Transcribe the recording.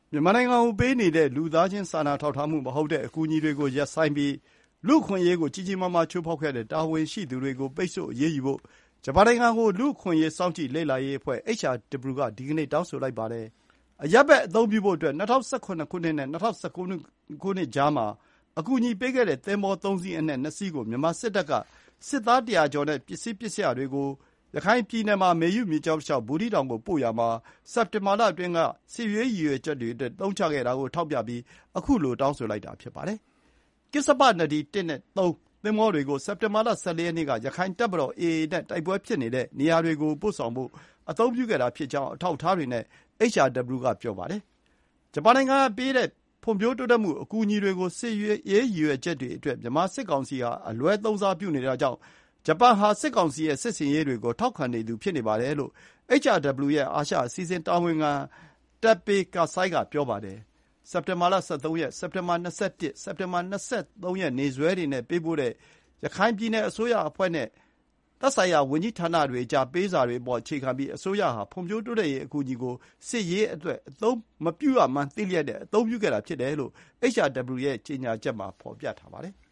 မြန်မာနိုင်ငံကိုပေးနေတဲ့လူသားချင်းစာနာထောက်ထားမှုမဟုတ်တဲ့အကူအညီတွေကိုရပ်ဆိုင်းပြီးလူ့အခွင့်အရေးကိုကြီးကြီးမားမားချိုးဖောက်ခဲ့တဲ့တာဝန်ရှိသူတွေကိုပိတ်ဆို့အရေးယူဖို့ဂျပန်နိုင်ငံကိုလူ့အခွင့်အရေးစောင့်ကြည့်လေ့လာရေးအဖွဲ့ HRW ကဒီကနေ့တောင်းဆိုလိုက်ပါတယ်။အရပ်ဘက်အသုံးပြုဖို့အတွက်2017ခုနှစ်နဲ့2019ခုနှစ်ကြားမှာအကူအညီပေးခဲ့တဲ့သင်္ဘော3စီးအနက်2စီးကိုမြန်မာစစ်တပ်ကစစ်သား100ကျော်နဲ့ပစ္စည်းပစ္စယတွေကိုရခိုင်ပြည်နယ်မှာမေယုမြစ်ကြောင်းတလျှောက်ဘူးသီးတောင်ကိုပို့ရာမှာစက်တင်ဘာလအတွင်းကစစ်ရေးရည်ရွယ်ချက်တွေအတွက်သုံးချခဲ့တာကိုထောက်ပြပြီးအခုလိုတောင်းဆိုလိုက်တာဖြစ်ပါတယ်။ကစ္ဆပနဒီ1နဲ့3သင်္ဘောတွေကိုစက်တင်ဘာလ14ရက်နေ့ကရခိုင်တပ်မတော် AA နဲ့တိုက်ပွဲဖြစ်နေတဲ့နေရာတွေကိုပို့ဆောင်ဖို့အသုံးပြုခဲ့တာဖြစ်ကြောင်းအထောက်အထားတွေနဲ့ HRW ကပြောပါတယ်။ဂျပန်နိုင်ငံကပေးတဲ့ဖွံ့ဖြိုးတိုးတက်မှုအကူအညီတွေကိုစစ်ရေးရည်ရွယ်ချက်တွေအတွက်မြန်မာစစ်ကောင်စီဟာအလွဲသုံးစားပြုနေတာကြောင့်ဂျပန်ဟာစစ်ကောင်စီရဲ့စစ်ဆင်ရေးတွေကိုထောက်ခံနေသူဖြစ်နေပါတယ်လို့ HRW ရဲ့အာရှအစီအစဉ်တာဝန်ခံTeppei Kasai ကပြောပါတယ်။စက်တင်ဘာလ13ရက်၊စက်တင်ဘာ21၊စက်တင်ဘာ23ရက်နေ့စွဲတွေနဲ့ပေးပို့တဲ့ရခိုင်ပြည်နယ်အစိုးရအဖွဲ့နဲ့သက်ဆိုင်ရာဝန်ကြီးဌာနတွေအကြားပေးစာတွေအပေါ်အခြေခံပြီးအစိုးရဟာဖွံ့ဖြိုးတိုးတက်ရေးအကူအညီကိုစစ်ရေးအတွက်အသုံးမပြုရမှန်းသိလျက်နဲ့အသုံးပြုခဲ့တာဖြစ်တယ်လို့ HRW ရဲ့ကြေညာချက်မှာဖော်ပြထားပါတယ်။